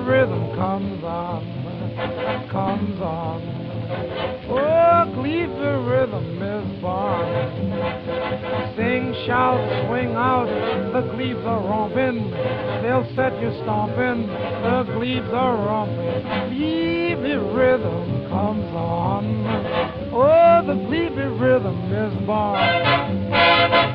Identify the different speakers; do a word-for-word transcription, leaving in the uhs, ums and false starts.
Speaker 1: rhythm comes on, comes on. Oh, Gleevy rhythm is born. Sing, shout, swing out, the glebes are romping. They'll set you stomping, the glebes are romping. Gleevy rhythm comes on. Oh, the Gleevy rhythm is born.